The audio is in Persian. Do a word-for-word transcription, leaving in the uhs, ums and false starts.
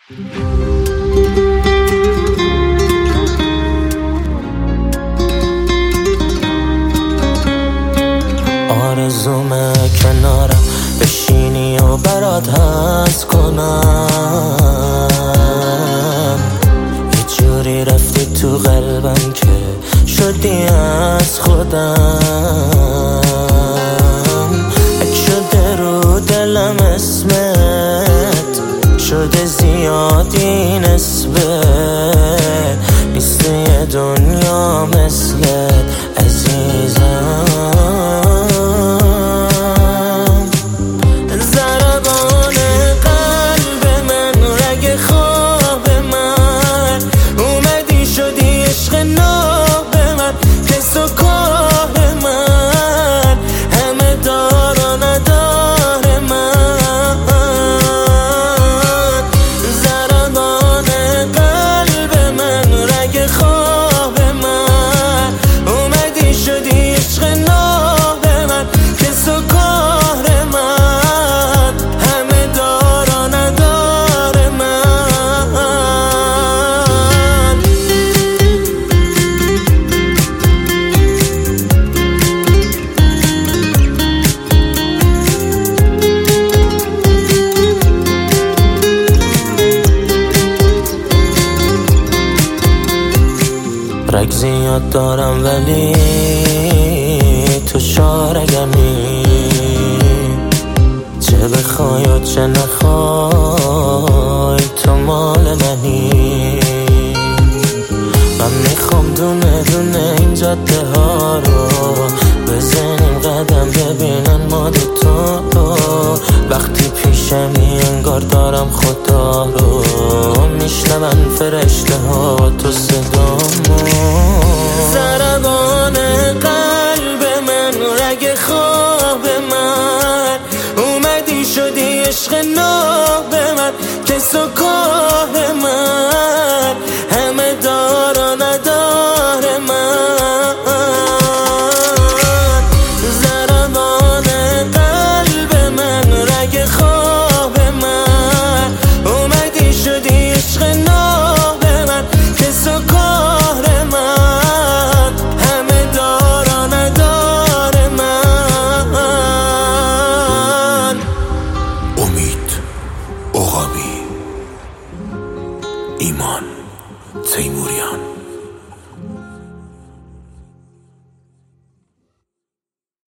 آرزومه کنارم بشینی و برات حس کنم، یه جوری رفتی تو قلبم که شدی از خودم. اک شده رو دلم اسمت، شده زیادی نسبت، نیست یه دنیا مثلت عزیزم. رگ زیاد دارم ولی تو شارگمی، چه بخوای و چه نخوای تو مال منی. من میخوام دونه دونه این جاده ها رو بزنیم قدم، ببینن ما دوتا رو. وقتی پیشمی انگار دارم خدا رو میشنون فرشته ها تو صدامو. ضربان قلب من، رگ خواب من، اومدی شدی عشق ناب من که سکون